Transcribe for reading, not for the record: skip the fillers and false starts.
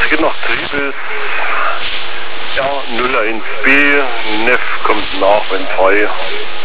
es geht noch Triebes. Ja, 01B, Neff kommt nach, wenn frei.